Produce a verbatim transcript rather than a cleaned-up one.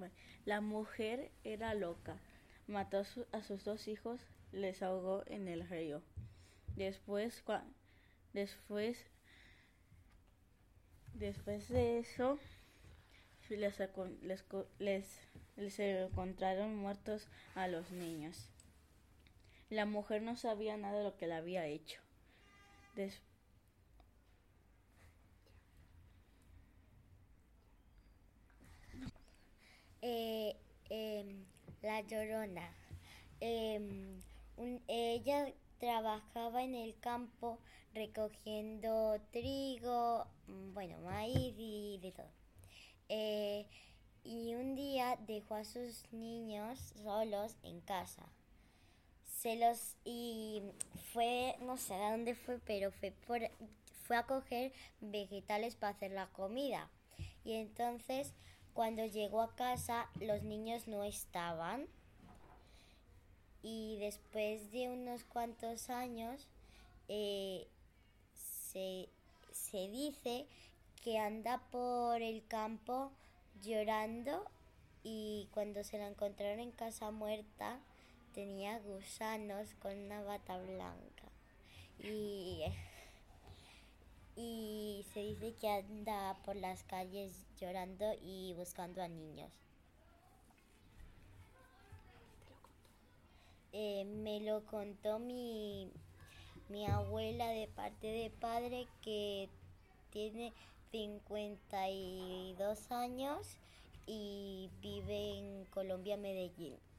La mujer era loca, mató a, su- a sus dos hijos, les ahogó en el río. Después, cua- después, después de eso, les, acon- les, co- les- les encontraron muertos a los niños. La mujer no sabía nada de lo que le había hecho. Des- Eh, em, la Llorona. Em, un- ella trabajaba en el campo recogiendo trigo, mm, bueno, maíz y de todo. Eh, y un día dejó a sus niños solos en casa. Se los y fue, no sé a dónde fue, pero fue por fue a coger vegetales para hacer la comida. Y entonces, cuando llegó a casa, los niños no estaban. Y después de unos cuantos años, eh, se, se dice que anda por el campo llorando y cuando se la encontraron en casa muerta tenía gusanos con una bata blanca y, y se dice que anda por las calles llorando y buscando a niños. Eh, me lo contó mi, mi abuela de parte de padre que tiene cincuenta y dos años y vive en Colombia, Medellín.